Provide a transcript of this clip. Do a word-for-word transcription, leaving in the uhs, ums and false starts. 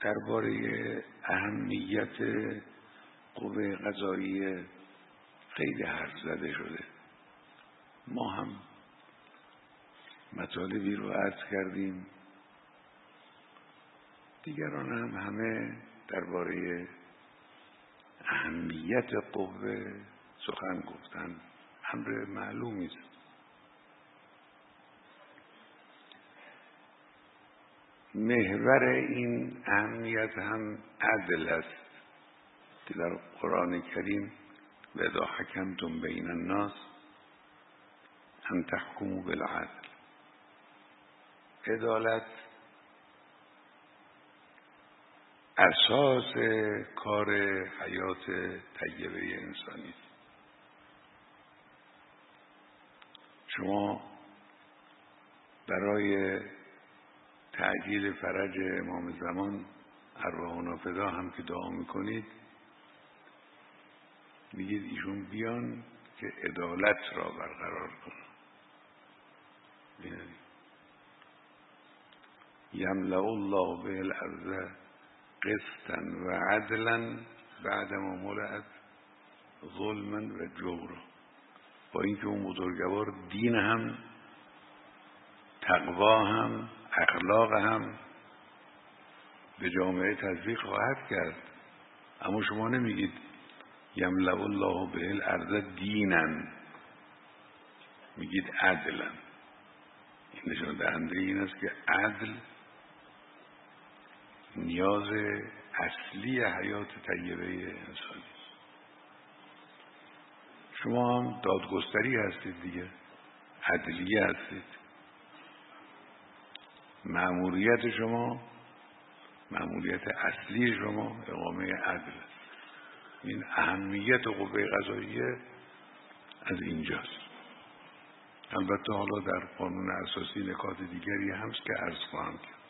درباره اهمیت قوه قضاییه خیلی حرف زده شده. ما هم مطالبی رو عرض کردیم، دیگران هم همه درباره اهمیت قوه سخن گفتن. امر معلومی است. محور این اهمیت هم عدل است که در قرآن کریم و اذا حکمتم بین الناس ان تحکموا بالعدل. عدالت اساس کار حیات طیبه انسانی است. شما برای تعجیل فرج امام زمان ارواحنا فدا هم که دعا میکنید، میگید ایشون بیان که عدالت را برقرار کنن. یملأ الله به الارض قسطا و عدلا بعدما ملئت ظلما و جورا. با اینکه اون بزرگوار دین هم، تقوا هم، اخلاق هم به جامعه تطبیق خواهد کرد، اما شما نمیگید یملأ الله به الارض دینا، میگید عدلا. این نشان دهنده این است که عدل نیاز اصلی حیات طیبه انسانی است. شما هم دادگستری هستید دیگه، عدلیه هستید. مأموریت شما، مأموریت اصلی شما اقامه عدل است. این اهمیت قوه قضاییه از اینجاست. البته حالا در قانون اساسی نکات دیگری هست که عرض خواهم کرد.